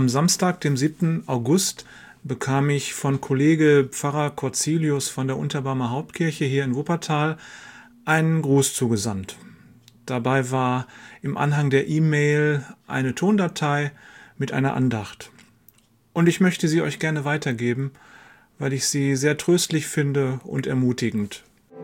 Am Samstag, dem 7. August, bekam ich von Kollege Pfarrer Corzilius von der Unterbarmer Hauptkirche hier in Wuppertal einen Gruß zugesandt. Dabei war im Anhang der E-Mail eine Tondatei mit einer Andacht. Und ich möchte sie euch gerne weitergeben, weil ich sie sehr tröstlich finde und ermutigend.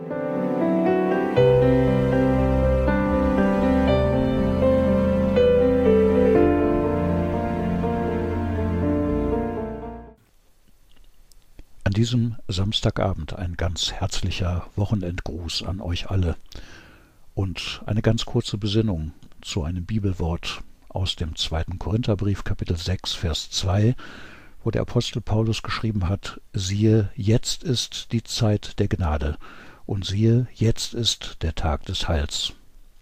An diesem Samstagabend ein ganz herzlicher Wochenendgruß an euch alle und eine ganz kurze Besinnung zu einem Bibelwort aus dem 2. Korintherbrief, Kapitel 6, Vers 2, wo der Apostel Paulus geschrieben hat: Siehe, jetzt ist die Zeit der Gnade, und siehe, jetzt ist der Tag des Heils.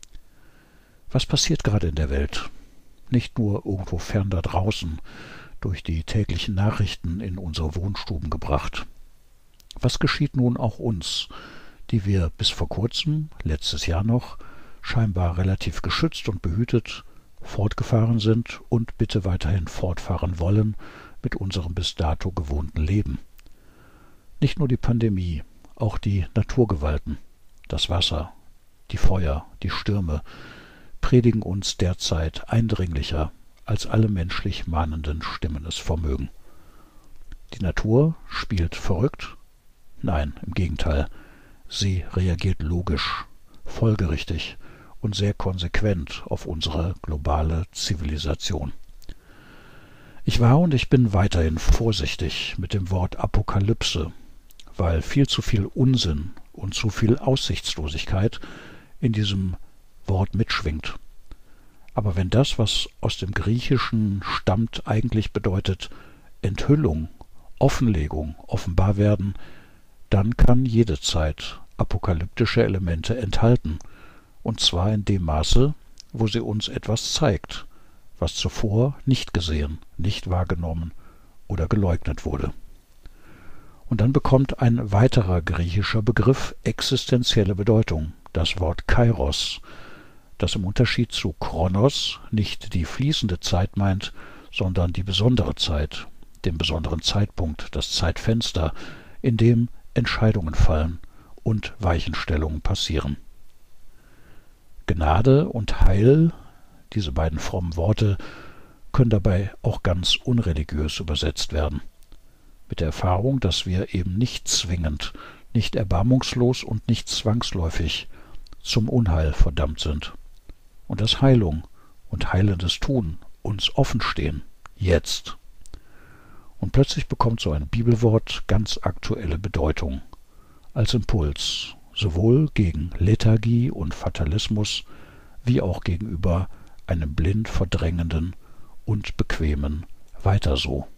Was passiert gerade in der Welt? Nicht nur irgendwo fern da draußen, durch die täglichen Nachrichten in unsere Wohnstuben gebracht. Was geschieht nun auch uns, die wir bis vor kurzem, letztes Jahr noch, scheinbar relativ geschützt und behütet fortgefahren sind und bitte weiterhin fortfahren wollen mit unserem bis dato gewohnten Leben? Nicht nur die Pandemie, auch die Naturgewalten, das Wasser, die Feuer, die Stürme predigen uns derzeit eindringlicher, als alle menschlich mahnenden Stimmen es vermögen. Die Natur spielt verrückt? Nein, im Gegenteil. Sie reagiert logisch, folgerichtig und sehr konsequent auf unsere globale Zivilisation. Ich war und ich bin weiterhin vorsichtig mit dem Wort Apokalypse, weil viel zu viel Unsinn und zu viel Aussichtslosigkeit in diesem Wort mitschwingt. Aber wenn das, was aus dem Griechischen stammt, eigentlich bedeutet Enthüllung, Offenlegung, offenbar werden, dann kann jede Zeit apokalyptische Elemente enthalten, und zwar in dem Maße, wo sie uns etwas zeigt, was zuvor nicht gesehen, nicht wahrgenommen oder geleugnet wurde. Und dann bekommt ein weiterer griechischer Begriff existenzielle Bedeutung, das Wort Kairos, das im Unterschied zu Chronos nicht die fließende Zeit meint, sondern die besondere Zeit, den besonderen Zeitpunkt, das Zeitfenster, in dem Entscheidungen fallen und Weichenstellungen passieren. Gnade und Heil, diese beiden frommen Worte, können dabei auch ganz unreligiös übersetzt werden. Mit der Erfahrung, dass wir eben nicht zwingend, nicht erbarmungslos und nicht zwangsläufig zum Unheil verdammt sind. Und dass Heilung und heilendes Tun uns offen stehen, jetzt. Und plötzlich bekommt so ein Bibelwort ganz aktuelle Bedeutung, als Impuls, sowohl gegen Lethargie und Fatalismus, wie auch gegenüber einem blind verdrängenden und bequemen Weiter so.